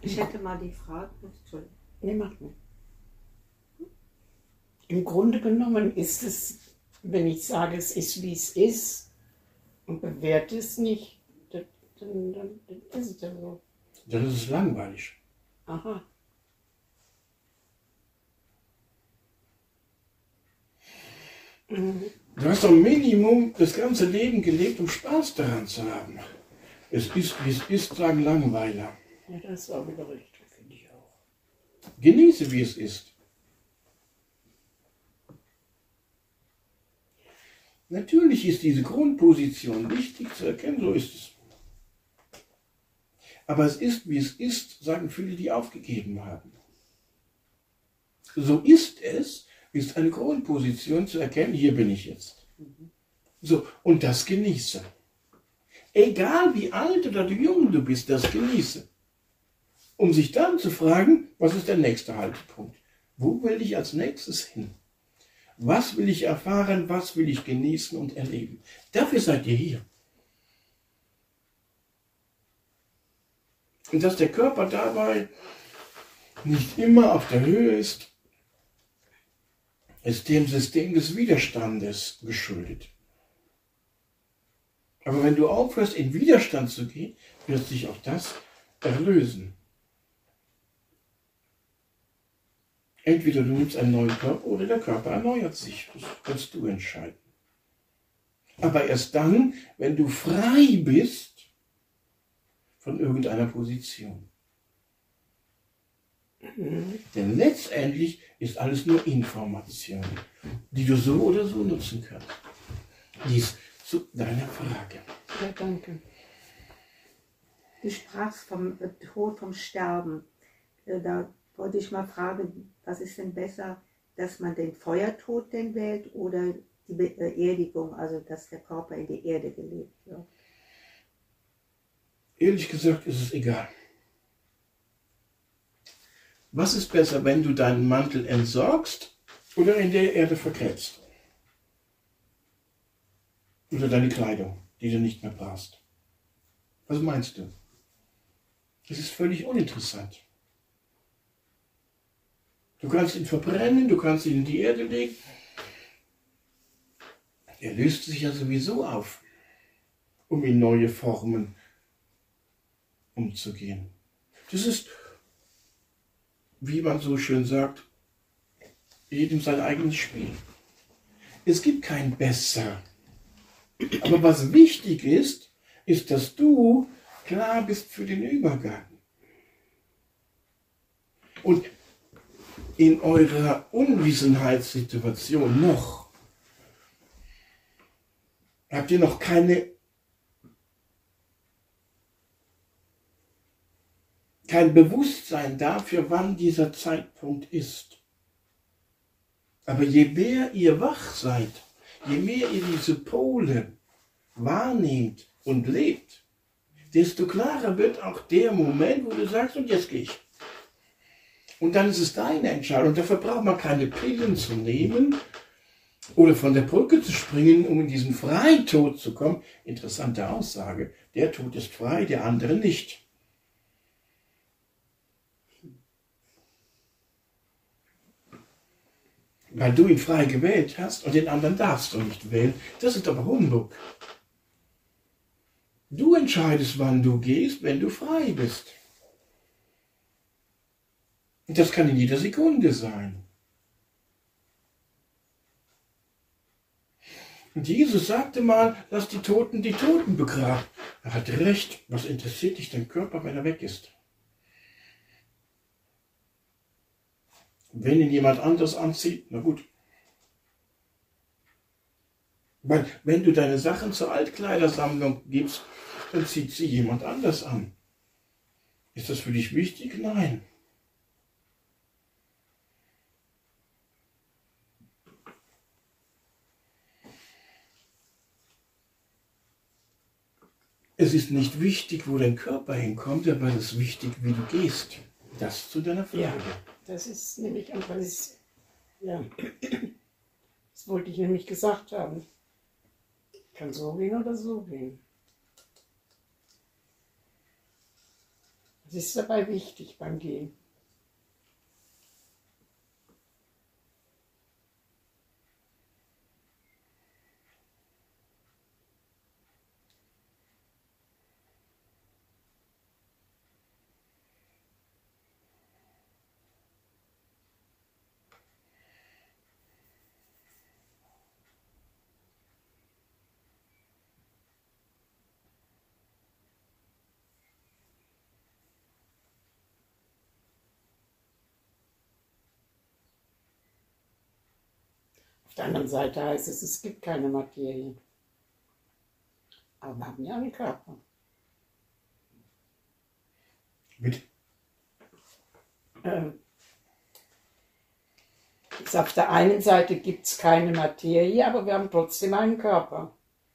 Ich hätte mal die Frage, Entschuldigung. Nee, mach nicht. Im Grunde genommen ist es, wenn ich sage, es ist, wie es ist und bewerte es nicht, dann ist es ja so. Dann ist es langweilig. Aha. Du hast doch Minimum das ganze Leben gelebt, um Spaß daran zu haben. Es ist, wie es ist, sagen Langweiler. Ja, das ist auch wieder richtig, finde ich auch. Genieße, wie es ist. Natürlich ist diese Grundposition wichtig zu erkennen, so ist es. Aber es ist, wie es ist, sagen viele, die aufgegeben haben. So ist es, ist eine Grundposition zu erkennen, hier bin ich jetzt. So, und das genieße. Egal wie alt oder wie jung du bist, das genieße. Um sich dann zu fragen, was ist der nächste Haltepunkt? Wo will ich als nächstes hin? Was will ich erfahren, was will ich genießen und erleben? Dafür seid ihr hier. Und dass der Körper dabei nicht immer auf der Höhe ist dem System des Widerstandes geschuldet. Aber wenn du aufhörst, in Widerstand zu gehen, wird sich auch das erlösen. Entweder du nimmst einen neuen Körper oder der Körper erneuert sich. Das kannst du entscheiden. Aber erst dann, wenn du frei bist von irgendeiner Position. Denn letztendlich ist alles nur Information, die du so oder so nutzen kannst. Dies zu deiner Frage. Ja, danke. Du sprachst vom Tod, vom Sterben. Da wollte ich mal fragen, was ist denn besser, dass man den Feuertod denn wählt oder die Beerdigung, also dass der Körper in die Erde gelegt wird? Ehrlich gesagt ist es egal. Was ist besser, wenn du deinen Mantel entsorgst oder in der Erde vergräbst? Oder deine Kleidung, die du nicht mehr brauchst? Was meinst du? Das ist völlig uninteressant. Du kannst ihn verbrennen, du kannst ihn in die Erde legen. Er löst sich ja sowieso auf, um in neue Formen umzugehen. Das ist, wie man so schön sagt, jedem sein eigenes Spiel. Es gibt kein Besser. Aber was wichtig ist, ist, dass du klar bist für den Übergang. Und in eurer Unwissenheitssituation habt ihr noch kein Bewusstsein dafür, wann dieser Zeitpunkt ist. Aber je mehr ihr wach seid, je mehr ihr diese Pole wahrnehmt und lebt, desto klarer wird auch der Moment, wo du sagst, und jetzt gehe ich. Und dann ist es deine Entscheidung. Dafür braucht man keine Pillen zu nehmen oder von der Brücke zu springen, um in diesen Freitod zu kommen. Interessante Aussage. Der Tod ist frei, der andere nicht. Weil du ihn frei gewählt hast und den anderen darfst du nicht wählen. Das ist aber Humbug. Du entscheidest, wann du gehst, wenn du frei bist. Und das kann in jeder Sekunde sein. Und Jesus sagte mal, lass die Toten begraben. Er hatte recht. Was interessiert dich dein Körper, wenn er weg ist? Wenn ihn jemand anders anzieht, na gut. Weil wenn du deine Sachen zur Altkleidersammlung gibst, dann zieht sie jemand anders an. Ist das für dich wichtig? Nein. Es ist nicht wichtig, wo dein Körper hinkommt, aber es ist wichtig, wie du gehst. Das zu deiner Frage. Ja, das ist nämlich einfach, das wollte ich nämlich gesagt haben. Kann so gehen oder so gehen. Das ist dabei wichtig beim Gehen. Auf der anderen Seite heißt es, es gibt keine Materie. Aber wir haben ja einen Körper. Bitte? Auf der einen Seite gibt es keine Materie, aber wir haben trotzdem einen Körper.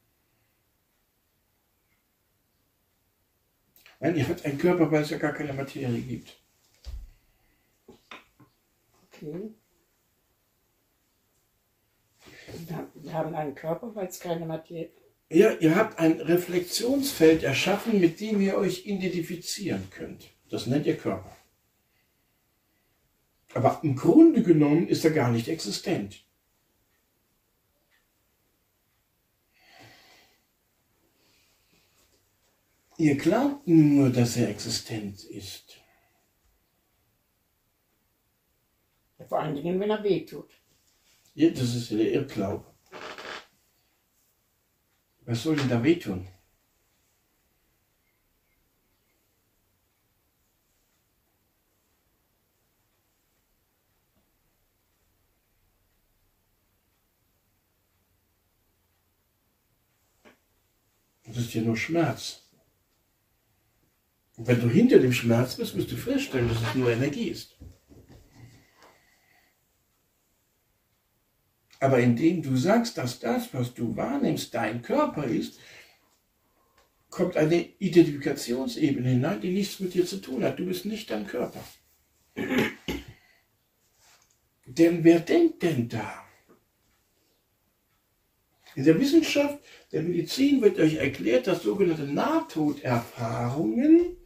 Nein, ihr habt einen Körper, weil es ja gar keine Materie gibt. Okay. Wir haben einen Körper, weil es keine Materie gibt. Ja, ihr habt ein Reflexionsfeld erschaffen, mit dem ihr euch identifizieren könnt. Das nennt ihr Körper. Aber im Grunde genommen ist er gar nicht existent. Ihr glaubt nur, dass er existent ist. Vor allen Dingen, wenn er wehtut. Ja, das ist der Irrglaube. Was soll denn da wehtun? Das ist ja nur Schmerz. Und wenn du hinter dem Schmerz bist, wirst du feststellen, dass es nur Energie ist. Aber indem du sagst, dass das, was du wahrnimmst, dein Körper ist, kommt eine Identifikationsebene hinein, die nichts mit dir zu tun hat. Du bist nicht dein Körper. Denn wer denkt denn da? In der Wissenschaft, der Medizin wird euch erklärt, dass sogenannte Nahtoderfahrungen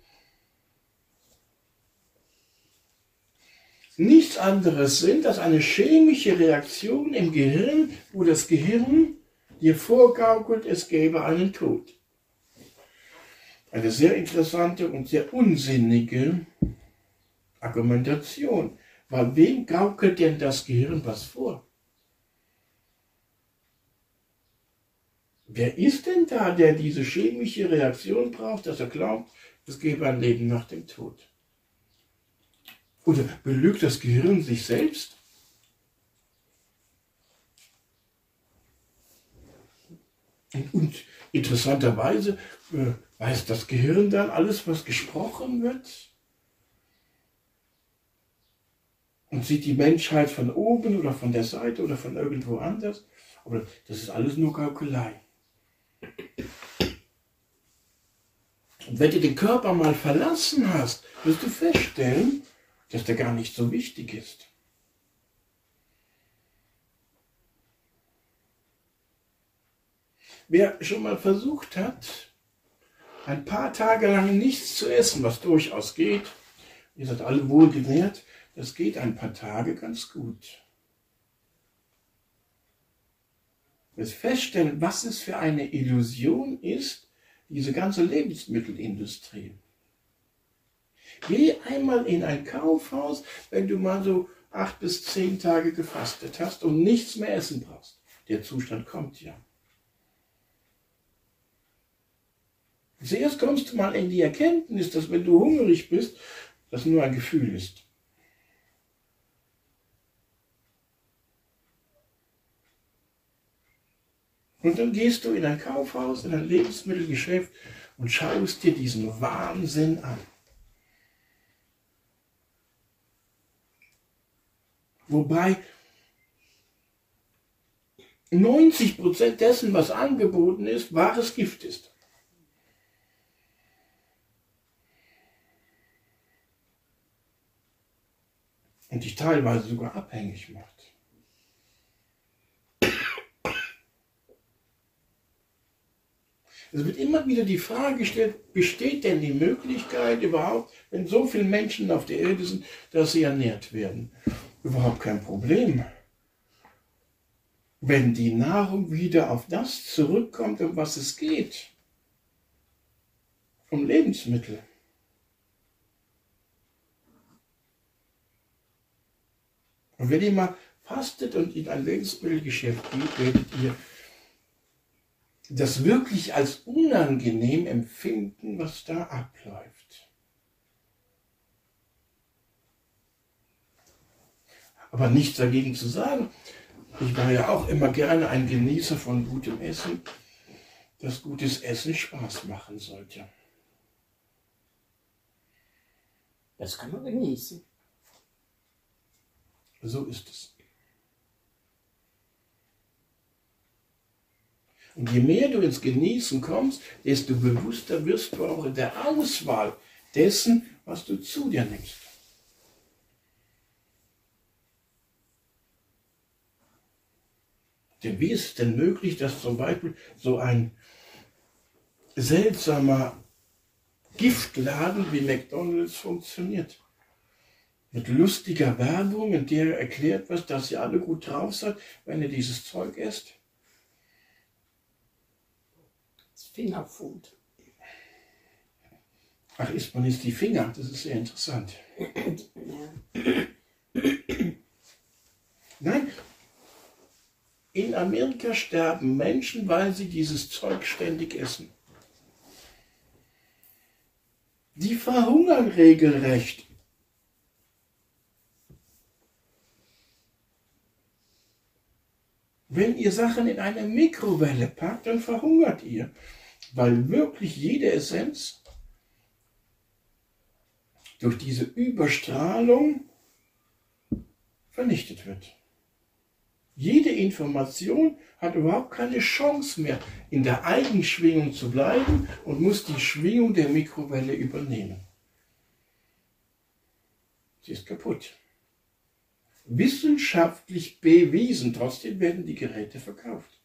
nichts anderes sind als eine chemische Reaktion im Gehirn, wo das Gehirn dir vorgaukelt, es gäbe einen Tod. Eine sehr interessante und sehr unsinnige Argumentation. Weil wem gaukelt denn das Gehirn was vor? Wer ist denn da, der diese chemische Reaktion braucht, dass er glaubt, es gäbe ein Leben nach dem Tod? Oder belügt das Gehirn sich selbst? Und interessanterweise weiß das Gehirn dann alles, was gesprochen wird? Und sieht die Menschheit von oben oder von der Seite oder von irgendwo anders? Aber das ist alles nur Gaukelei. Und wenn du den Körper mal verlassen hast, wirst du feststellen, dass der gar nicht so wichtig ist. Wer schon mal versucht hat, ein paar Tage lang nichts zu essen, was durchaus geht, ihr seid alle wohlgenährt, das geht ein paar Tage ganz gut. Jetzt feststellen, was es für eine Illusion ist, diese ganze Lebensmittelindustrie. Geh einmal in ein Kaufhaus, wenn du mal so 8 bis 10 Tage gefastet hast und nichts mehr essen brauchst. Der Zustand kommt ja. Zuerst kommst du mal in die Erkenntnis, dass wenn du hungrig bist, das nur ein Gefühl ist. Und dann gehst du in ein Kaufhaus, in ein Lebensmittelgeschäft und schaust dir diesen Wahnsinn an. Wobei 90% dessen, was angeboten ist, wahres Gift ist. Und dich teilweise sogar abhängig macht. Es wird immer wieder die Frage gestellt, besteht denn die Möglichkeit überhaupt, wenn so viele Menschen auf der Erde sind, dass sie ernährt werden? Überhaupt kein Problem. Wenn die Nahrung wieder auf das zurückkommt, um was es geht. Um Lebensmittel. Und wenn ihr mal fastet und in ein Lebensmittelgeschäft geht, werdet ihr das wirklich als unangenehm empfinden, was da abläuft. Aber nichts dagegen zu sagen. Ich war ja auch immer gerne ein Genießer von gutem Essen, dass gutes Essen Spaß machen sollte. Das kann man genießen. So ist es. Und je mehr du ins Genießen kommst, desto bewusster wirst du auch in der Auswahl dessen, was du zu dir nimmst. Denn wie ist es denn möglich, dass zum Beispiel so ein seltsamer Giftladen wie McDonald's funktioniert? Mit lustiger Werbung, in der er erklärt wird, dass ihr alle gut drauf seid, wenn ihr dieses Zeug esst. Das Fingerfood. Ach, isst man jetzt die Finger? Das ist sehr interessant. Ja. Nein, in Amerika sterben Menschen, weil sie dieses Zeug ständig essen. Die verhungern regelrecht. Wenn ihr Sachen in eine Mikrowelle packt, dann verhungert ihr, weil wirklich jede Essenz durch diese Überstrahlung vernichtet wird. Jede Information hat überhaupt keine Chance mehr, in der Eigenschwingung zu bleiben und muss die Schwingung der Mikrowelle übernehmen. Sie ist kaputt. Wissenschaftlich bewiesen, trotzdem werden die Geräte verkauft.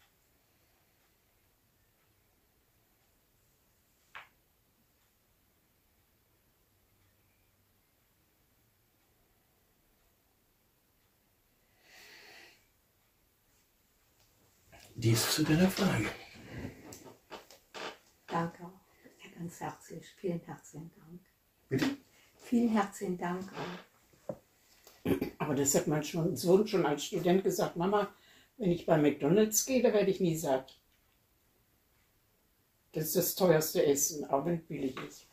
Dies zu deiner Frage. Danke, ja, ganz herzlich. Vielen herzlichen Dank. Bitte? Vielen herzlichen Dank auch. Aber das hat mein Sohn schon als Student gesagt, Mama, wenn ich bei McDonald's gehe, da werde ich nie satt. Das ist das teuerste Essen, auch wenn es billig ist.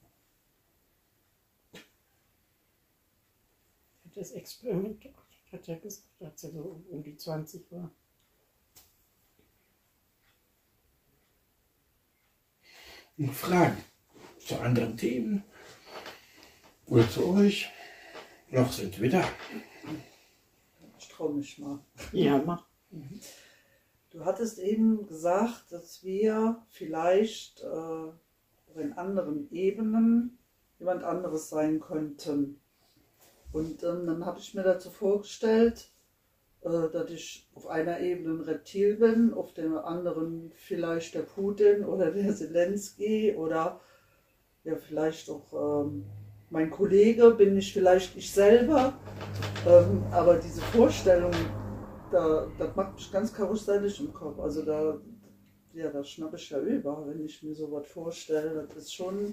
Das Experiment, hat er gesagt, als er so um die 20 war. Noch Fragen zu anderen Themen oder zu euch? Noch sind wir da. Ich traue mich mal. Ja, mach. Du hattest eben gesagt, dass wir vielleicht in anderen Ebenen jemand anderes sein könnten. Und dann habe ich mir dazu vorgestellt, dass ich auf einer Ebene ein Reptil bin, auf der anderen vielleicht der Putin oder der Zelensky oder ja vielleicht auch mein Kollege, bin ich vielleicht ich selber. Aber diese Vorstellung, das macht mich ganz karussellig im Kopf. Also da schnappe ich ja über, wenn ich mir sowas vorstelle. Das ist schon...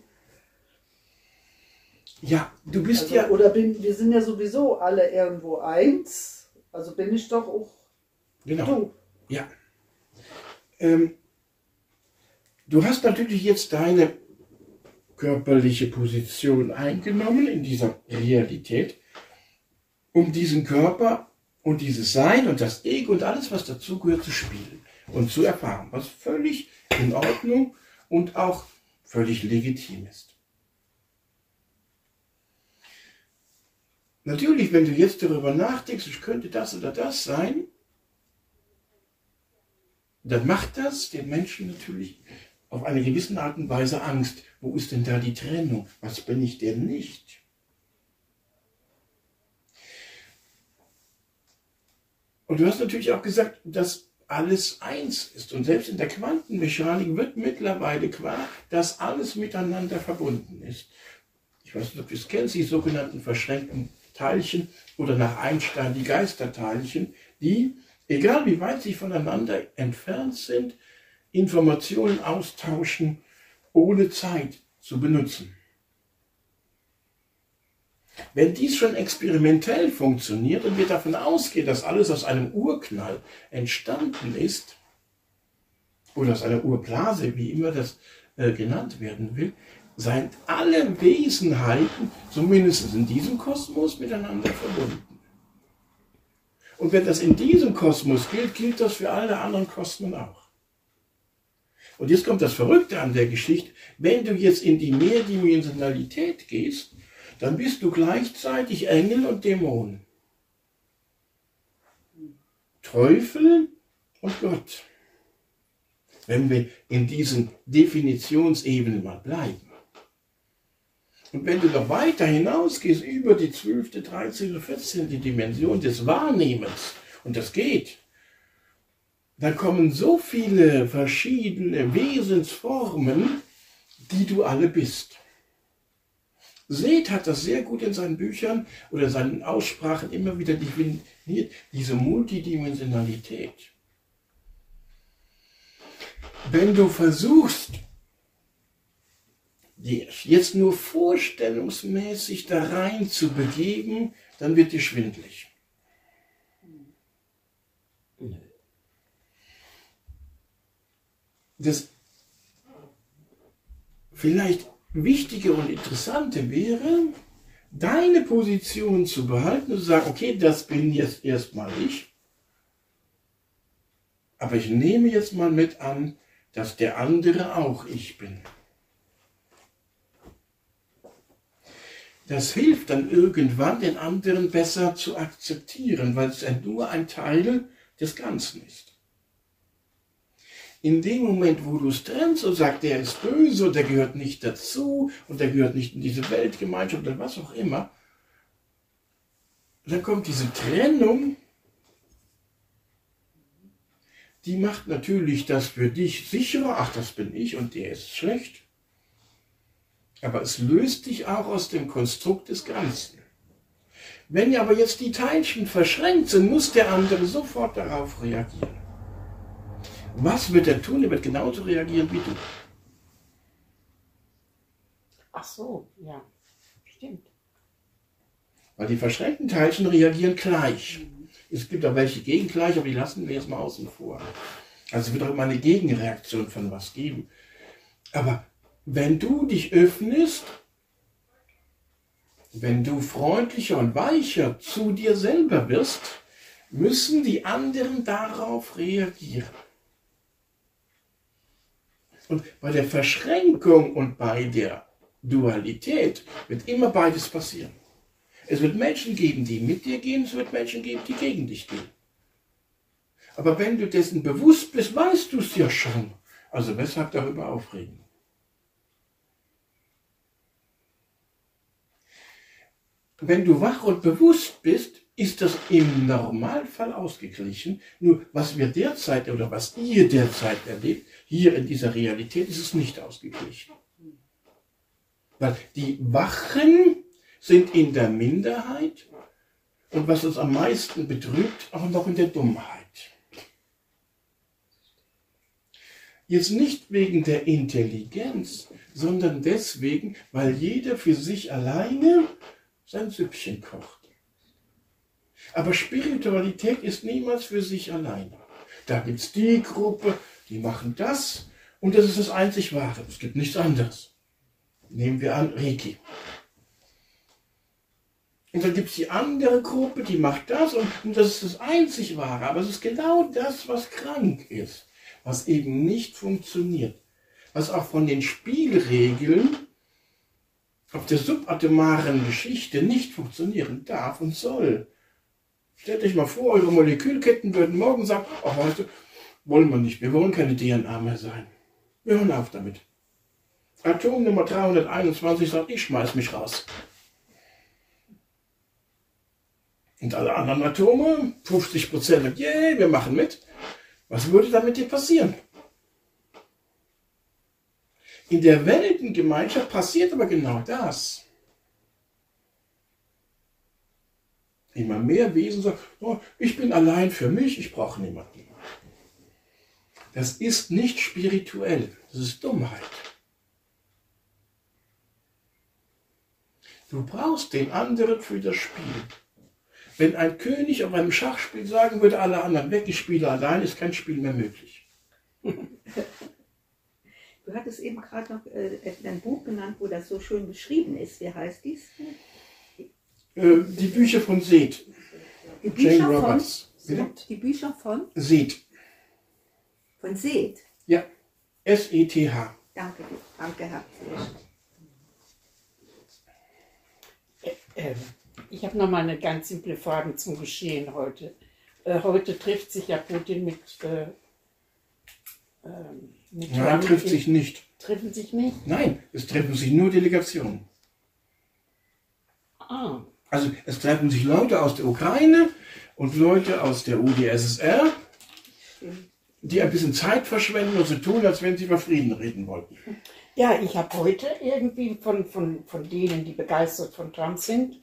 Ja, du bist also, ja... Oder wir sind ja sowieso alle irgendwo eins. Also bin ich doch auch Genau. du. Ja. Du hast natürlich jetzt deine körperliche Position eingenommen in dieser Realität, um diesen Körper und dieses Sein und das Ego und alles, was dazugehört, zu spielen und zu erfahren, was völlig in Ordnung und auch völlig legitim ist. Natürlich, wenn du jetzt darüber nachdenkst, ich könnte das oder das sein, dann macht das den Menschen natürlich auf eine gewisse Art und Weise Angst. Wo ist denn da die Trennung? Was bin ich denn nicht? Und du hast natürlich auch gesagt, dass alles eins ist. Und selbst in der Quantenmechanik wird mittlerweile klar, dass alles miteinander verbunden ist. Ich weiß nicht, ob du es kennst, die sogenannten verschränkten Teilchen oder nach Einstein die Geisterteilchen, die, egal wie weit sie voneinander entfernt sind, Informationen austauschen, ohne Zeit zu benutzen. Wenn dies schon experimentell funktioniert und wir davon ausgehen, dass alles aus einem Urknall entstanden ist, oder aus einer Urblase, wie immer das genannt werden will, seien alle Wesenheiten, zumindest in diesem Kosmos, miteinander verbunden. Und wenn das in diesem Kosmos gilt, gilt das für alle anderen Kosmen auch. Und jetzt kommt das Verrückte an der Geschichte, wenn du jetzt in die Mehrdimensionalität gehst, dann bist du gleichzeitig Engel und Dämon. Teufel und Gott. Wenn wir in diesen Definitionsebenen mal bleiben. Und wenn du noch weiter hinausgehst, über die 12., 13., 14. Dimension des Wahrnehmens, und das geht, dann kommen so viele verschiedene Wesensformen, die du alle bist. Seth hat das sehr gut in seinen Büchern oder seinen Aussprachen immer wieder definiert, diese Multidimensionalität. Wenn du versuchst, dir jetzt nur vorstellungsmäßig da rein zu begeben, dann wird dir schwindelig. Das vielleicht Wichtige und Interessante wäre, deine Position zu behalten und zu sagen, okay, das bin jetzt erstmal ich, aber ich nehme jetzt mal mit an, dass der andere auch ich bin. Das hilft dann irgendwann, den anderen besser zu akzeptieren, weil es ja nur ein Teil des Ganzen ist. In dem Moment, wo du es trennst und sagst, der ist böse und der gehört nicht dazu und der gehört nicht in diese Weltgemeinschaft oder was auch immer, dann kommt diese Trennung, die macht natürlich das für dich sicherer, ach, das bin ich und der ist schlecht. Aber es löst dich auch aus dem Konstrukt des Ganzen. Wenn ja aber jetzt die Teilchen verschränkt sind, muss der andere sofort darauf reagieren. Was wird er tun? Er wird genauso reagieren wie du. Ach so, ja, stimmt. Weil die verschränkten Teilchen reagieren gleich. Es gibt auch welche gegen gleich, aber die lassen wir jetzt mal außen vor. Also es wird auch immer eine Gegenreaktion von was geben. Aber wenn du dich öffnest, wenn du freundlicher und weicher zu dir selber wirst, müssen die anderen darauf reagieren. Und bei der Verschränkung und bei der Dualität wird immer beides passieren. Es wird Menschen geben, die mit dir gehen, es wird Menschen geben, die gegen dich gehen. Aber wenn du dessen bewusst bist, weißt du es ja schon. Also weshalb darüber aufregen? Wenn du wach und bewusst bist, ist das im Normalfall ausgeglichen. Nur was wir derzeit oder was ihr derzeit erlebt, hier in dieser Realität, ist es nicht ausgeglichen. Weil die Wachen sind in der Minderheit und was uns am meisten betrübt, auch noch in der Dummheit. Jetzt nicht wegen der Intelligenz, sondern deswegen, weil jeder für sich alleine sein Süppchen kocht. Aber Spiritualität ist niemals für sich alleine. Da gibt es die Gruppe, die machen das und das ist das einzig Wahre. Es gibt nichts anderes. Nehmen wir an, Reiki. Und dann gibt es die andere Gruppe, die macht das und das ist das einzig Wahre. Aber es ist genau das, was krank ist, was eben nicht funktioniert. Was auch von den Spielregeln auf der subatomaren Geschichte nicht funktionieren darf und soll. Stellt euch mal vor, eure Molekülketten würden morgen sagen, ach weißt du, wollen wir nicht, wir wollen keine DNA mehr sein. Wir hören auf damit. Atom Nummer 321 sagt, ich schmeiß mich raus. Und alle anderen Atome, 50% sagt, yeah, wir machen mit. Was würde da mit dir passieren? In der Weltengemeinschaft passiert aber genau das. Immer mehr Wesen sagen, oh, ich bin allein für mich, ich brauche niemanden. Das ist nicht spirituell, das ist Dummheit. Du brauchst den anderen für das Spiel. Wenn ein König auf einem Schachspiel sagen würde, alle anderen weg, ich spiele allein, ist kein Spiel mehr möglich. Du hattest eben gerade noch ein Buch genannt, wo das so schön beschrieben ist. Wie heißt dies? Die Bücher von Seth. Die Jane Bücher Roberts. Bitte? Die Bücher von Seth. Seth. Ja, S-E-T-H. Danke, danke herzlich. Ich habe noch mal eine ganz simple Frage zum Geschehen heute. Heute trifft sich ja Putin mit Nein, trifft sich nicht. Treffen sich nicht? Nein, es treffen sich nur Delegationen. Ah, Also es treffen sich Leute aus der Ukraine und Leute aus der UdSSR, die ein bisschen Zeit verschwenden und so tun, als wenn sie über Frieden reden wollten. ja, ich habe heute irgendwie von denen, die begeistert von Trump sind,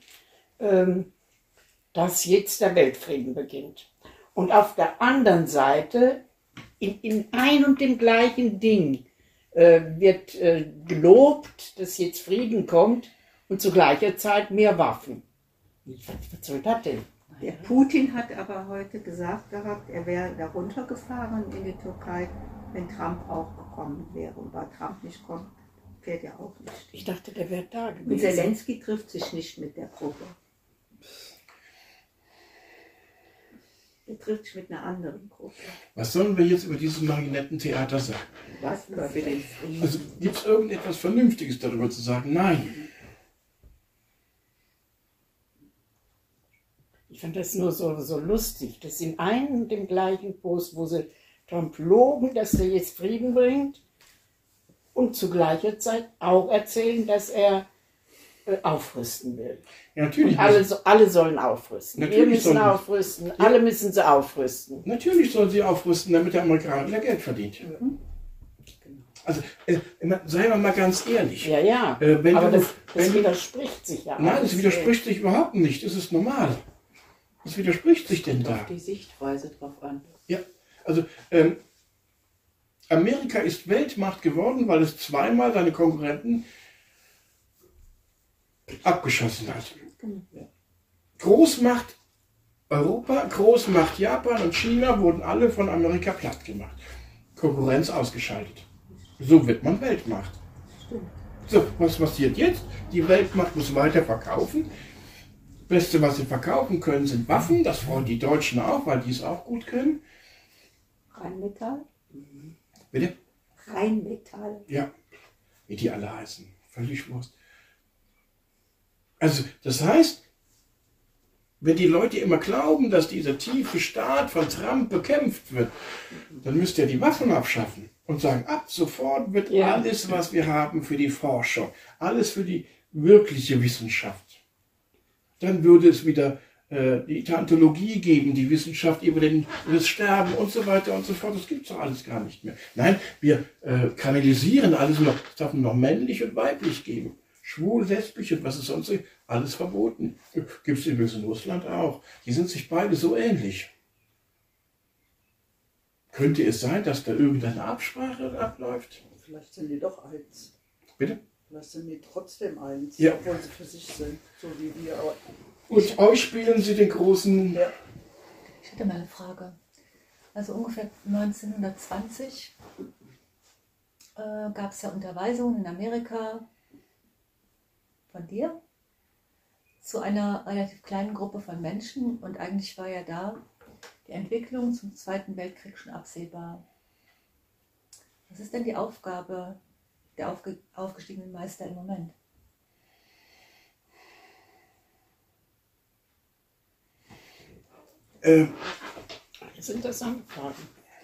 dass jetzt der Weltfrieden beginnt. Und auf der anderen Seite, in ein und dem gleichen Ding, wird gelobt, dass jetzt Frieden kommt und zu gleicher Zeit mehr Waffen. Was soll das denn? Der Putin hat aber heute gesagt gehabt, er wäre da runtergefahren in die Türkei, wenn Trump auch gekommen wäre. Und weil Trump nicht kommt, fährt er auch nicht. Ich dachte, der wäre da Und gewesen. Zelensky trifft sich nicht mit der Gruppe. Er trifft sich mit einer anderen Gruppe. Was sollen wir jetzt über dieses Marionettentheater sagen? Was für den Frieden? Also gibt es irgendetwas Vernünftiges darüber zu sagen? Nein. Ich fand das nur so lustig, dass in einem und dem gleichen Post, wo sie Trump loben, dass er jetzt Frieden bringt und zu gleicher Zeit auch erzählen, dass er aufrüsten will. Ja, natürlich. Und alle sollen aufrüsten. Wir Natürlich müssen sollen sie. aufrüsten, alle müssen sie aufrüsten. Natürlich sollen sie aufrüsten, damit der Amerikaner wieder Geld verdient. Also, seien wir mal ganz ehrlich. Ja, ja, Wenn aber du- das wenn- widerspricht sich ja. Nein, alles. es widerspricht sich überhaupt nicht. Es ist normal. Was widerspricht sich denn da? Auf die Sichtweise drauf an. Ja, also Amerika ist Weltmacht geworden, weil es zweimal seine Konkurrenten abgeschossen hat. Großmacht Europa, Großmacht Japan und China wurden alle von Amerika platt gemacht. Konkurrenz ausgeschaltet. So wird man Weltmacht. Stimmt. So, was passiert jetzt? Die Weltmacht muss weiter verkaufen. Beste, was sie verkaufen können, sind Waffen. Das wollen die Deutschen auch, weil die es auch gut können. Rheinmetall? Bitte? Rheinmetall. Ja, wie die alle heißen. Völlig Wurst. Also, das heißt, wenn die Leute immer glauben, dass dieser tiefe Staat von Trump bekämpft wird, dann müsst ihr die Waffen abschaffen und sagen, ab sofort wird Ja. alles, was wir haben, für die Forschung, alles für die wirkliche Wissenschaft. Dann würde es wieder die Thanatologie geben, die Wissenschaft über das Sterben und so weiter und so fort. Das gibt es doch alles gar nicht mehr. Nein, wir kanalisieren alles noch, es darf nur noch männlich und weiblich geben. Schwul, lesbisch und was es sonst gibt, alles verboten. Gibt es übrigens in Russland auch. Die sind sich beide so ähnlich. Könnte es sein, dass da irgendeine Absprache abläuft? Vielleicht sind die doch eins. Bitte? Vielleicht sind die trotzdem eins, Ja. obwohl sie für sich sind, so wie wir. Aber Und euch spielen sie den großen... ja, Ich hätte mal eine Frage. Also ungefähr 1920 gab es ja Unterweisungen in Amerika von dir zu einer relativ kleinen Gruppe von Menschen und eigentlich war ja da die Entwicklung zum Zweiten Weltkrieg schon absehbar. Was ist denn die Aufgabe der aufgestiegenen Meister im Moment? Das sind interessante Fragen.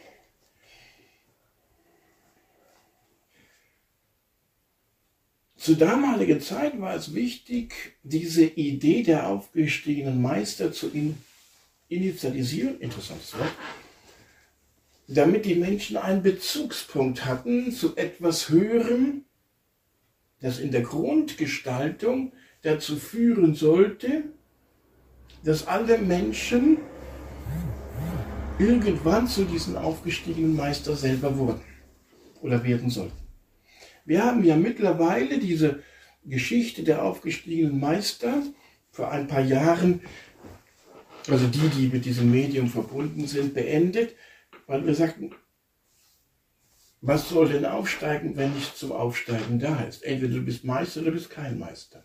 Zur damaligen Zeit war es wichtig, diese Idee der aufgestiegenen Meister zu initialisieren, interessantes Wort, damit die Menschen einen Bezugspunkt hatten zu etwas Höherem, das in der Grundgestaltung dazu führen sollte, dass alle Menschen irgendwann zu diesen aufgestiegenen Meister selber wurden oder werden sollten. Wir haben ja mittlerweile diese Geschichte der aufgestiegenen Meister vor ein paar Jahren, also die mit diesem Medium verbunden sind, beendet, weil wir sagten, was soll denn aufsteigen, wenn nichts zum Aufsteigen da ist? Entweder du bist Meister oder du bist kein Meister.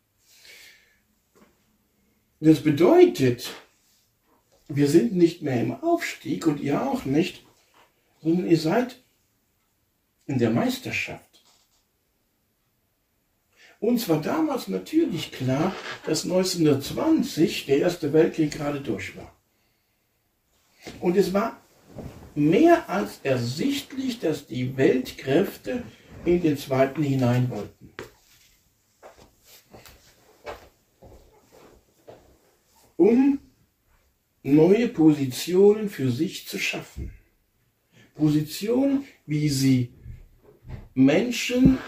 Das bedeutet, wir sind nicht mehr im Aufstieg und ihr auch nicht, sondern ihr seid in der Meisterschaft. Uns war damals natürlich klar, dass 1920 der Erste Weltkrieg gerade durch war. Und es war mehr als ersichtlich, dass die Weltkräfte in den Zweiten hinein wollten. Um neue Positionen für sich zu schaffen. Positionen, wie sie Menschen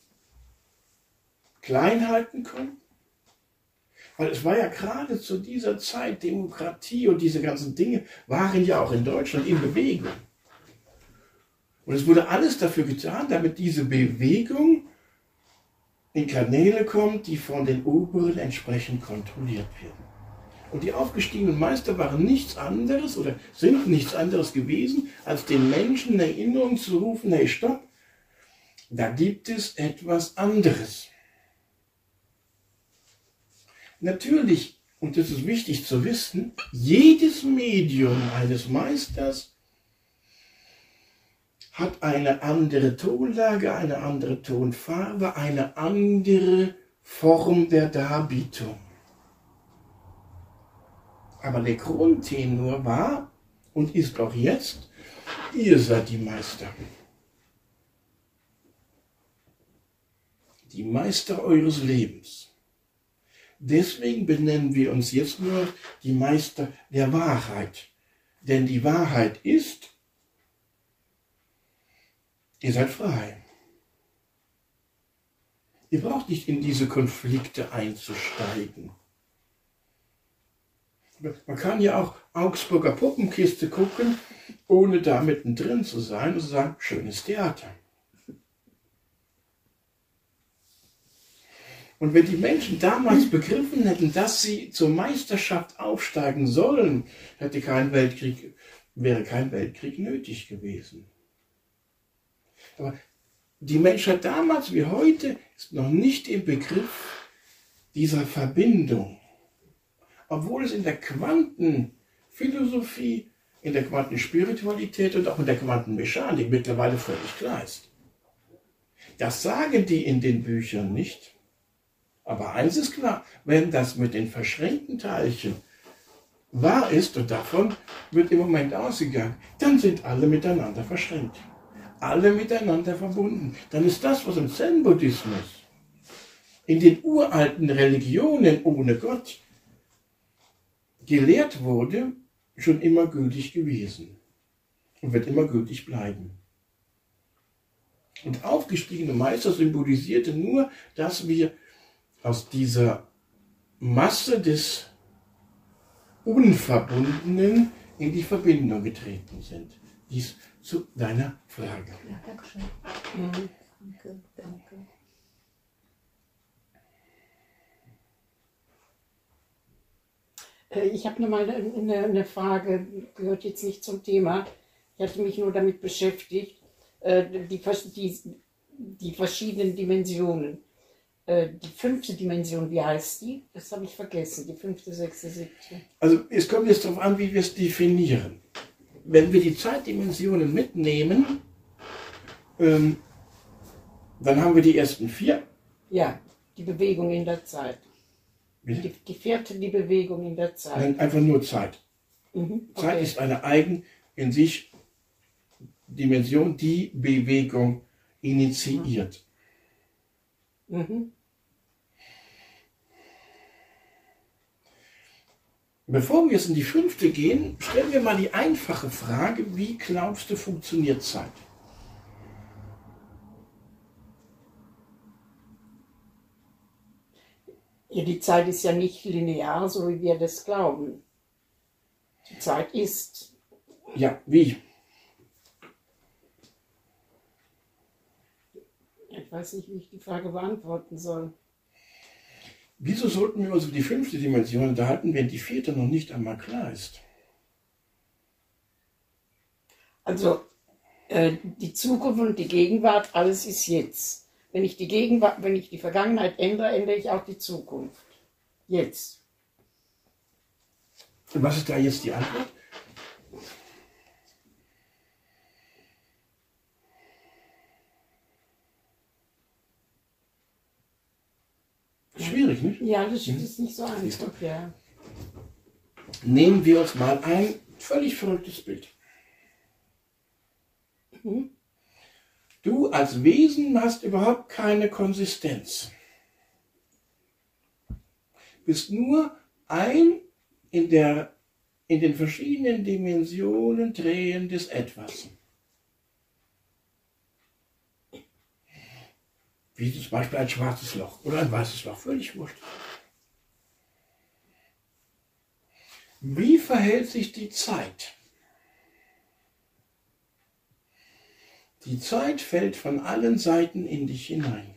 klein halten können. Weil es war ja gerade zu dieser Zeit, Demokratie und diese ganzen Dinge waren ja auch in Deutschland in Bewegung. Und es wurde alles dafür getan, damit diese Bewegung in Kanäle kommt, die von den Oberen entsprechend kontrolliert werden. Und die aufgestiegenen Meister waren nichts anderes oder sind nichts anderes gewesen, als den Menschen in Erinnerung zu rufen, hey, stopp, da gibt es etwas anderes. Natürlich, und das ist wichtig zu wissen, jedes Medium eines Meisters hat eine andere Tonlage, eine andere Tonfarbe, eine andere Form der Darbietung. Aber der Grundtenor war und ist auch jetzt, ihr seid die Meister. Die Meister eures Lebens. Deswegen benennen wir uns jetzt nur die Meister der Wahrheit. Denn die Wahrheit ist, ihr seid frei. Ihr braucht nicht in diese Konflikte einzusteigen. Man kann ja auch Augsburger Puppenkiste gucken, ohne da mittendrin zu sein und zu sagen, schönes Theater. Und wenn die Menschen damals begriffen hätten, dass sie zur Meisterschaft aufsteigen sollen, wäre kein Weltkrieg nötig gewesen. Aber die Menschheit damals wie heute ist noch nicht im Begriff dieser Verbindung. Obwohl es in der Quantenphilosophie, in der Quantenspiritualität und auch in der Quantenmechanik mittlerweile völlig klar ist. Das sagen die in den Büchern nicht. Aber eins ist klar, wenn das mit den verschränkten Teilchen wahr ist, und davon wird im Moment ausgegangen, dann sind alle miteinander verschränkt. Alle miteinander verbunden. Dann ist das, was im Zen-Buddhismus, in den uralten Religionen ohne Gott gelehrt wurde, schon immer gültig gewesen und wird immer gültig bleiben. Und aufgestiegene Meister symbolisierte nur, dass wir aus dieser Masse des Unverbundenen in die Verbindung getreten sind. Dies zu deiner Frage. Ja, danke schön. Danke, danke. Ich habe nochmal eine Frage, gehört jetzt nicht zum Thema. Ich hatte mich nur damit beschäftigt, die verschiedenen Dimensionen. Die 5. Dimension, wie heißt die? Das habe ich vergessen, die 5., 6., 7. Also es kommt jetzt darauf an, wie wir es definieren. Wenn wir die Zeitdimensionen mitnehmen, dann haben wir die ersten 4. Ja, die Bewegung in der Zeit. Die 4., die Bewegung in der Zeit. Nein, einfach nur Zeit. Okay. Zeit ist eine eigen in sich Dimension, die Bewegung initiiert. Mhm. Bevor wir jetzt in die 5. gehen, stellen wir mal die einfache Frage, wie glaubst du, funktioniert Zeit? Ja, die Zeit ist ja nicht linear, so wie wir das glauben. Die Zeit ist. Ja, wie? Ich weiß nicht, wie ich die Frage beantworten soll. Wieso sollten wir uns über die 5. Dimension unterhalten, wenn die 4. noch nicht einmal klar ist? Also die Zukunft und die Gegenwart, alles ist jetzt. Wenn ich die Vergangenheit ändere, ändere ich auch die Zukunft. Jetzt. Und was ist da jetzt die Antwort? Schwierig, nicht? Ja, das ist nicht so einfach. Ja. Nehmen wir uns mal ein völlig verrücktes Bild. Du als Wesen hast überhaupt keine Konsistenz. Bist nur ein in den verschiedenen Dimensionen drehendes Etwas. Wie zum Beispiel ein schwarzes Loch oder ein weißes Loch, völlig wurscht. Wie verhält sich die Zeit? Die Zeit fällt von allen Seiten in dich hinein.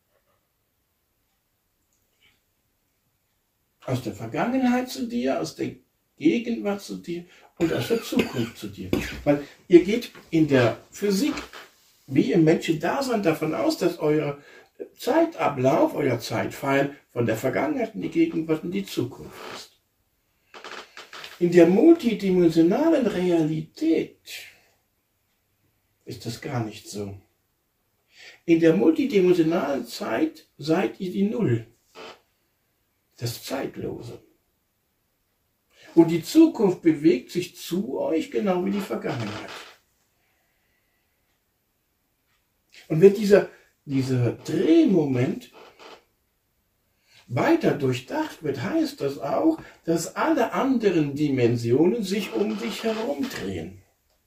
Aus der Vergangenheit zu dir, aus der Gegenwart zu dir und aus der Zukunft zu dir. Weil ihr geht in der Physik wie im Menschendasein davon aus, dass euer Zeitablauf, euer Zeitpfeil von der Vergangenheit in die Gegenwart und die Zukunft ist. In der multidimensionalen Realität ist das gar nicht so. In der multidimensionalen Zeit seid ihr die Null, das Zeitlose. Und die Zukunft bewegt sich zu euch, genau wie die Vergangenheit. Und wenn dieser Drehmoment weiter durchdacht wird, heißt das auch, dass alle anderen Dimensionen sich um dich herum drehen.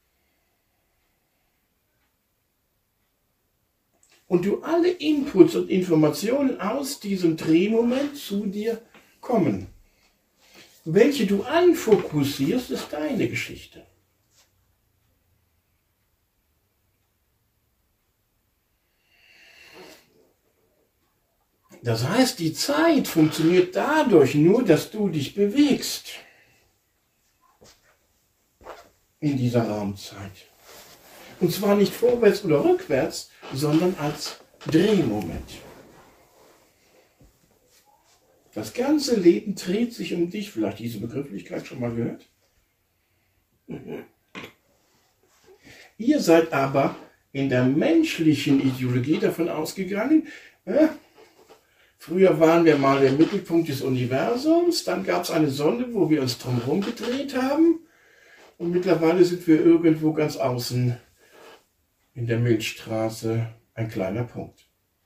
Und du alle Inputs und Informationen aus diesem Drehmoment zu dir kommen. Welche du anfokussierst, ist deine Geschichte. Das heißt, die Zeit funktioniert dadurch nur, dass du dich bewegst in dieser Raumzeit. Und zwar nicht vorwärts oder rückwärts, sondern als Drehmoment. Das ganze Leben dreht sich um dich. Vielleicht diese Begrifflichkeit schon mal gehört? Ihr seid aber in der menschlichen Ideologie davon ausgegangen, früher waren wir mal der Mittelpunkt des Universums, dann gab es eine Sonne, wo wir uns drumherum gedreht haben und mittlerweile sind wir irgendwo ganz außen in der Milchstraße, ein kleiner Punkt.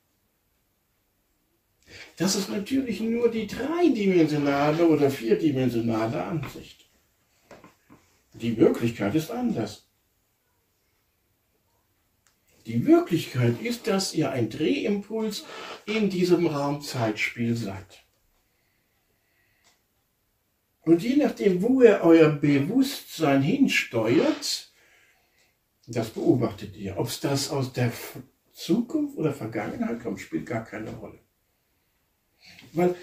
Das ist natürlich nur die dreidimensionale oder vierdimensionale Ansicht. Die Wirklichkeit ist anders. Die Wirklichkeit ist, dass ihr ein Drehimpuls in diesem Raum-Zeitspiel seid. Und je nachdem, wo ihr euer Bewusstsein hinsteuert, das beobachtet ihr. Ob es das aus der Zukunft oder Vergangenheit kommt, spielt gar keine Rolle. Weil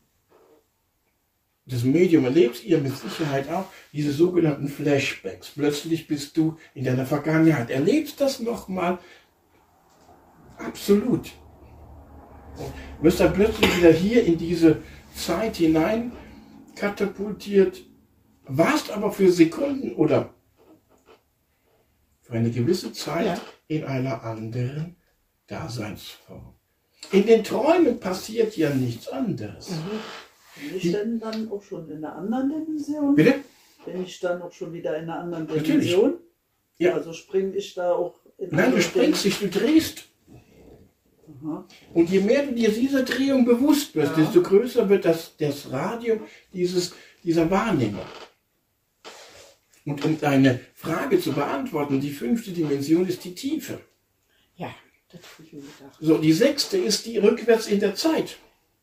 das Medium erlebt ihr mit Sicherheit auch, diese sogenannten Flashbacks. Plötzlich bist du in deiner Vergangenheit. Erlebst das nochmal absolut. Du wirst dann plötzlich wieder hier in diese Zeit hinein katapultiert, warst aber für Sekunden oder für eine gewisse Zeit in einer anderen Daseinsform. In den Träumen passiert ja nichts anderes. Bin ich denn dann auch schon in einer anderen Dimension? Bitte? Bin ich dann auch schon wieder in einer anderen Natürlich. Dimension? Ja. Also springe ich da auch in Nein, du andere springst nicht, du drehst. Aha. Und je mehr du dir dieser Drehung bewusst wirst, Ja. desto größer wird das Radium dieser Wahrnehmung. Und um deine Frage zu beantworten, die 5. Dimension ist die Tiefe. Ja, das habe ich mir gedacht. So, die 6. ist die rückwärts in der Zeit.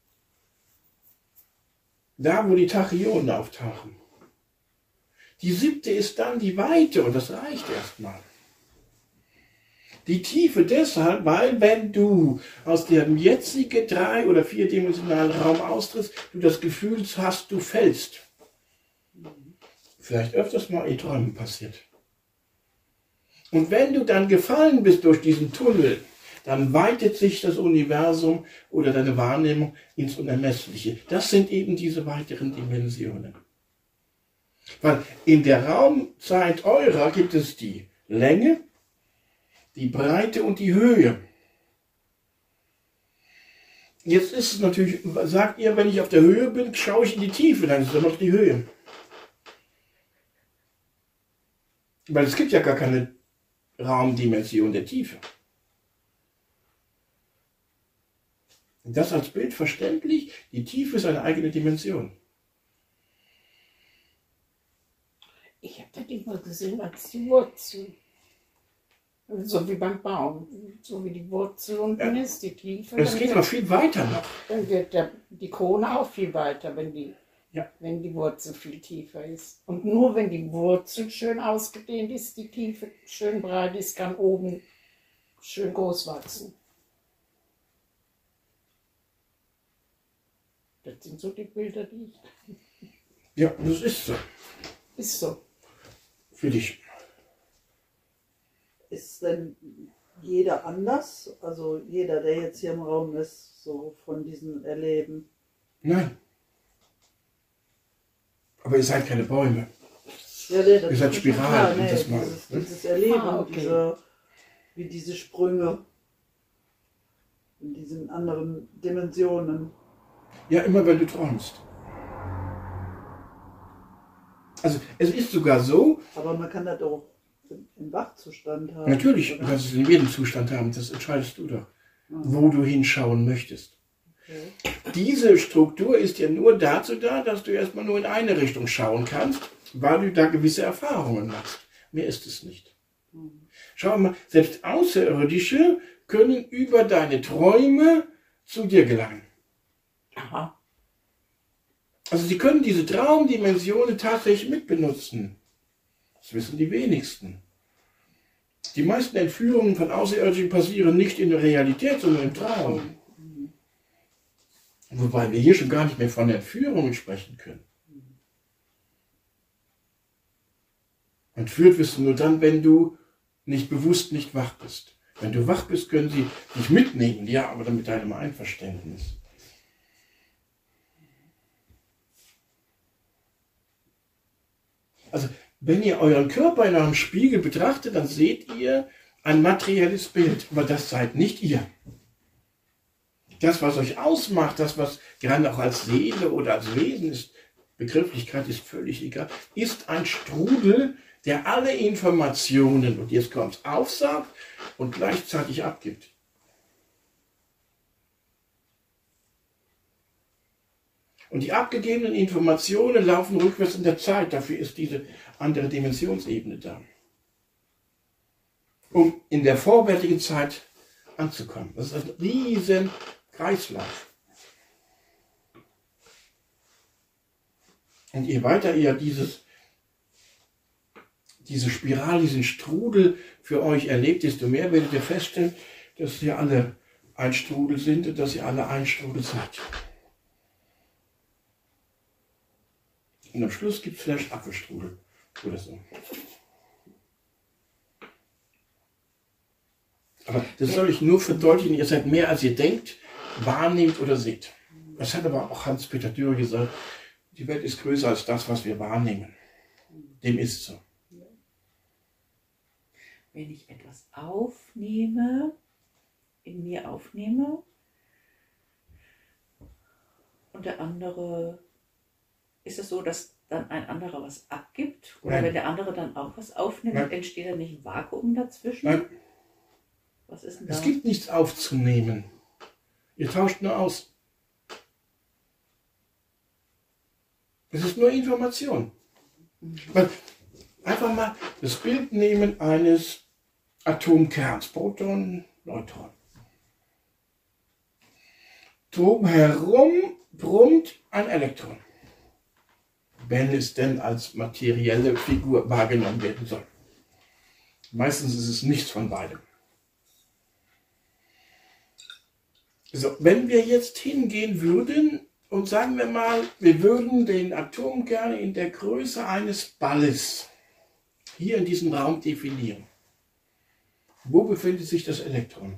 Da, wo die Tachyonen auftauchen. Die 7. ist dann die Weite und das reicht erstmal. Die Tiefe deshalb, weil wenn du aus dem jetzigen 3- oder 4-dimensionalen Raum austrittst, du das Gefühl hast, du fällst. Vielleicht öfters mal in Träumen passiert. Und wenn du dann gefallen bist durch diesen Tunnel, dann weitet sich das Universum oder deine Wahrnehmung ins Unermessliche. Das sind eben diese weiteren Dimensionen. Weil in der Raumzeit eurer gibt es die Länge, die Breite und die Höhe. Jetzt ist es natürlich, sagt ihr, wenn ich auf der Höhe bin, schaue ich in die Tiefe, dann ist es immer noch die Höhe. Weil es gibt ja gar keine Raumdimension der Tiefe. Das als Bild verständlich, die Tiefe ist eine eigene Dimension. Ich habe das immer gesehen als die Wurzel. So wie beim Baum. So wie die Wurzel unten ist, die Tiefe. Es geht aber viel weiter noch. Dann wird die Krone auch viel weiter, wenn die Ja. Wurzel viel tiefer ist. Und nur wenn die Wurzel schön ausgedehnt ist, die Tiefe schön breit ist, kann oben schön groß wachsen. Das sind so die Bilder, die ich... Ja, das ist so. Ist so. Für dich. Ist denn jeder anders? Also jeder, der jetzt hier im Raum ist, so von diesem Erleben? Nein. Aber ihr seid keine Bäume. Ja, nee, Ihr seid ist schon Spiralen, klar, das mal, ne? dieses Erleben, Okay. wie diese Sprünge in diesen anderen Dimensionen. Ja, immer wenn du träumst. Also es ist sogar so, Aber man kann das auch im Wachzustand haben. natürlich, du oder? kannst es in jedem Zustand haben, das entscheidest du doch, wo du hinschauen möchtest. Okay. Diese Struktur ist ja nur dazu da, dass du erstmal nur in eine Richtung schauen kannst, weil du da gewisse Erfahrungen machst. Mehr ist es nicht. Schau mal, selbst Außerirdische können über deine Träume zu dir gelangen. Aha. Also sie können diese Traumdimensionen tatsächlich mitbenutzen. Das wissen die wenigsten. Die meisten Entführungen von Außerirdischen passieren nicht in der Realität, sondern im Traum. Wobei wir hier schon gar nicht mehr von Entführungen sprechen können. Entführt wirst du nur dann, wenn du nicht bewusst nicht wach bist. Wenn du wach bist, können sie dich mitnehmen, ja, aber dann mit deinem Einverständnis. Also, wenn ihr euren Körper in einem Spiegel betrachtet, dann seht ihr ein materielles Bild, aber das seid nicht ihr. Das, was euch ausmacht, das, was gerade auch als Seele oder als Wesen ist, Begrifflichkeit ist völlig egal, ist ein Strudel, der alle Informationen, und jetzt kommt es, aufsaugt und gleichzeitig abgibt. Und die abgegebenen Informationen laufen rückwärts in der Zeit. Dafür ist diese andere Dimensionsebene da. Um in der vorwärtigen Zeit anzukommen. Das ist ein riesen Kreislauf. Und je weiter ihr diese Spirale, diesen Strudel für euch erlebt, desto mehr werdet ihr feststellen, dass ihr alle ein Strudel sind und dass ihr alle ein Strudel seid. Und am Schluss gibt es vielleicht Apfelstrudel oder so. Aber das soll ich nur verdeutlichen, ihr seid mehr als ihr denkt, wahrnehmt oder seht. Das hat aber auch Hans-Peter Dürr gesagt, die Welt ist größer als das, was wir wahrnehmen. Dem ist so. Wenn ich etwas aufnehme, in mir aufnehme und der andere, ist es so, dass dann ein anderer was abgibt? Oder Nein. wenn der andere dann auch was aufnimmt, Nein. entsteht da nicht ein Vakuum dazwischen? Nein. Was ist denn da? Es gibt nichts aufzunehmen. Ihr tauscht nur aus. Es ist nur Information. Weil einfach mal das Bild nehmen eines Atomkerns, Proton, Neutron. Drumherum brummt ein Elektron, wenn es denn als materielle Figur wahrgenommen werden soll. Meistens ist es nichts von beidem. So, wenn wir jetzt hingehen würden und sagen wir mal, wir würden den Atomkern in der Größe eines Balles hier in diesem Raum definieren. Wo befindet sich das Elektron?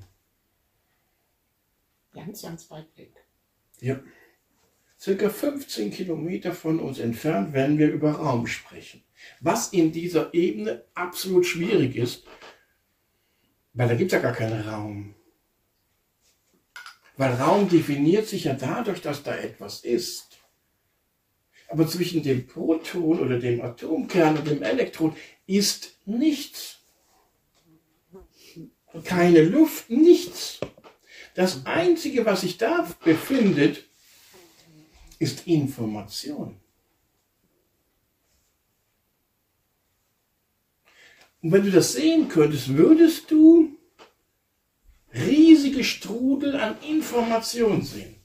Ganz, ganz weit weg. Ja. Circa 15 Kilometer von uns entfernt, wenn wir über Raum sprechen. Was in dieser Ebene absolut schwierig ist, weil da gibt es ja gar keinen Raum. Weil Raum definiert sich ja dadurch, dass da etwas ist. Aber zwischen dem Proton oder dem Atomkern und dem Elektron ist nichts. Keine Luft, nichts. Das Einzige, was sich da befindet, ist Information. Und wenn du das sehen könntest, würdest du riesige Strudel an Information sehen.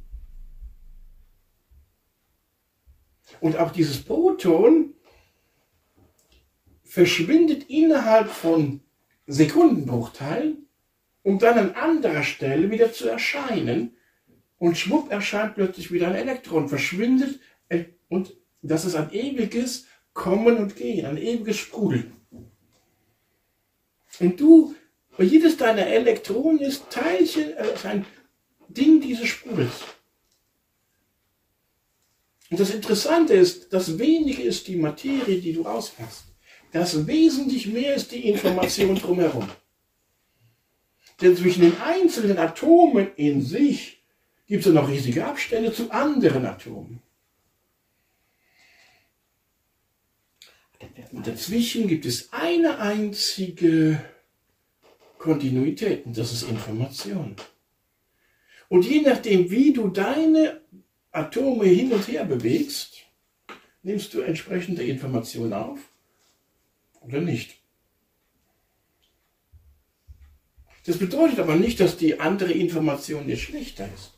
Und auch dieses Proton verschwindet innerhalb von Sekundenbruchteilen, um dann an anderer Stelle wieder zu erscheinen. Und schwupp erscheint plötzlich wieder ein Elektron, verschwindet. Und das ist ein ewiges Kommen und Gehen, ein ewiges Sprudeln. Und jedes deiner Elektronen ist Teilchen, ist ein Ding dieses Sprudels. Und das Interessante ist, das Wenige ist die Materie, die du ausmachst. Das wesentlich mehr ist die Information drumherum. Denn zwischen den einzelnen Atomen in sich gibt es ja noch riesige Abstände zu anderen Atomen. Und dazwischen gibt es eine einzige Kontinuität, und das ist Information. Und je nachdem, wie du deine Atome hin und her bewegst, nimmst du entsprechende Informationen auf oder nicht. Das bedeutet aber nicht, dass die andere Information jetzt schlechter ist.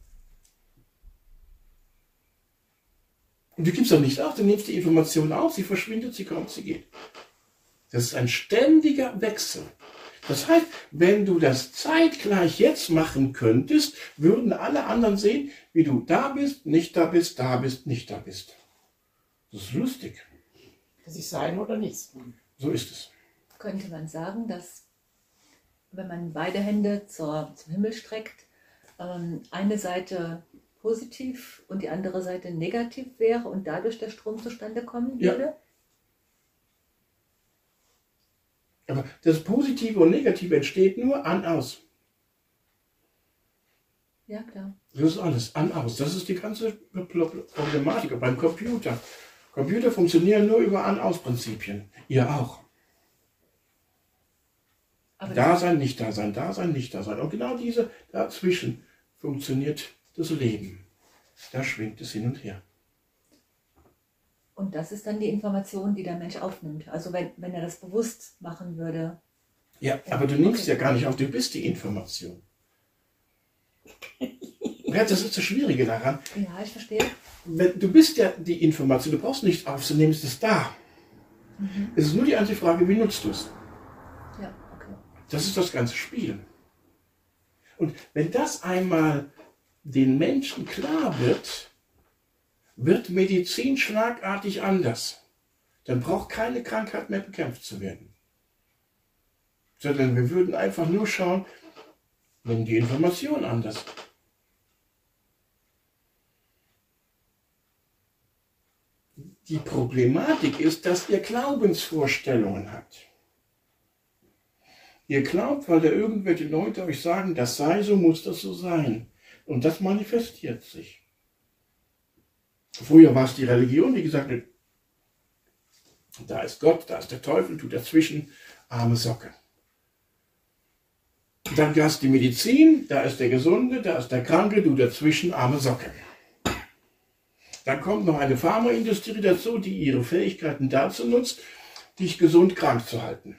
Und du gibst auch nicht auf, du nimmst die Information auf, sie verschwindet, sie kommt, sie geht. Das ist ein ständiger Wechsel. Das heißt, wenn du das zeitgleich jetzt machen könntest, würden alle anderen sehen, wie du da bist, nicht da bist, da bist, nicht da bist. Das ist lustig. Dass ich sein oder nicht sein. So ist es. Könnte man sagen, dass wenn man beide Hände zum Himmel streckt, eine Seite positiv und die andere Seite negativ wäre und dadurch der Strom zustande kommen würde? Ja. Aber das Positive und Negative entsteht nur an-aus. Ja, klar. Das ist alles an-aus. Das ist die ganze Problematik beim Computer. Computer funktionieren nur über An-Aus-Prinzipien. Ihr auch. Aber Da sein, nicht da sein, da sein, nicht da sein. Und genau diese dazwischen funktioniert das Leben. Da schwingt es hin und her. Und das ist dann die Information, die der Mensch aufnimmt. Also wenn er das bewusst machen würde. Ja, aber du nimmst ja gar nicht auf, du bist die Information. Ja, das ist das Schwierige daran. Ja, ich verstehe. Du bist ja die Information, du brauchst nicht aufzunehmen, es ist da. Es ist nur die einzige Frage, wie nutzt du es? Ja, okay. Das ist das ganze Spiel. Und wenn das einmal den Menschen klar wird, wird Medizin schlagartig anders. Dann braucht keine Krankheit mehr bekämpft zu werden. Sondern wir würden einfach nur schauen, wenn die Information anders. Die Problematik ist, dass ihr Glaubensvorstellungen habt. Ihr glaubt, weil da irgendwelche Leute euch sagen, das sei so, muss das so sein. Und das manifestiert sich. Früher war es die Religion, die gesagt hat, da ist Gott, da ist der Teufel, du dazwischen, arme Socke. Dann hast du die Medizin, da ist der Gesunde, da ist der Kranke, du dazwischen, arme Socke. Dann kommt noch eine Pharmaindustrie dazu, die ihre Fähigkeiten dazu nutzt, dich gesund krank zu halten.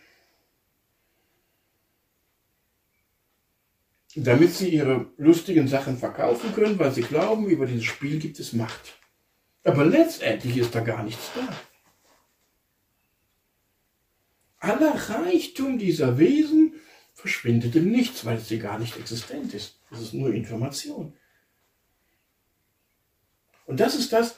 Damit sie ihre lustigen Sachen verkaufen können, weil sie glauben, über dieses Spiel gibt es Macht. Aber letztendlich ist da gar nichts da. Aller Reichtum dieser Wesen verschwindet im Nichts, weil es hier gar nicht existent ist. Es ist nur Information. Und das ist das,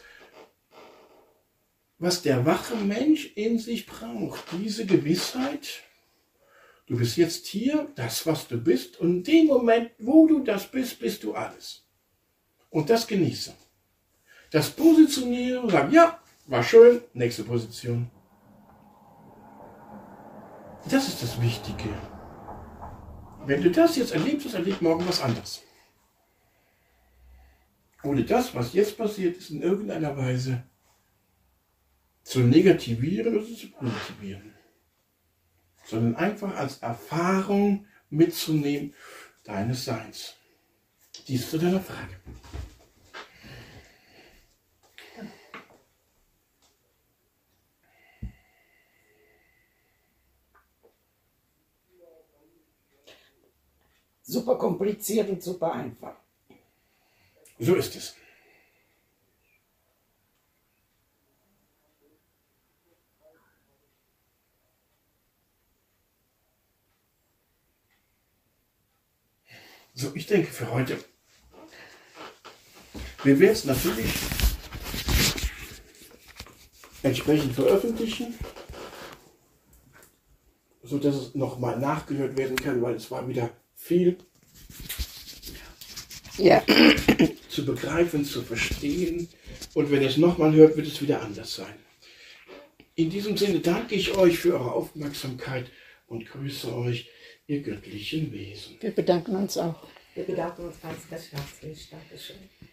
was der wache Mensch in sich braucht. Diese Gewissheit, du bist jetzt hier, das, was du bist, und in dem Moment, wo du das bist, bist du alles. Und das genieße. Das Positionieren und sagen, ja, war schön, nächste Position. Das ist das Wichtige. Wenn du das jetzt erlebst, das erlebt morgen was anderes. Ohne das, was jetzt passiert ist, in irgendeiner Weise zu negativieren oder zu positivieren. Sondern einfach als Erfahrung mitzunehmen deines Seins. Dies zu deiner Frage. Super kompliziert und super einfach. So ist es. So, ich denke für heute, wir werden es natürlich entsprechend veröffentlichen, sodass es nochmal nachgehört werden kann, weil es war wieder viel zu begreifen, zu verstehen. Und wenn ihr es nochmal hört, wird es wieder anders sein. In diesem Sinne danke ich euch für eure Aufmerksamkeit und grüße euch, ihr göttlichen Wesen. Wir bedanken uns auch. Wir bedanken uns ganz herzlich. Dankeschön.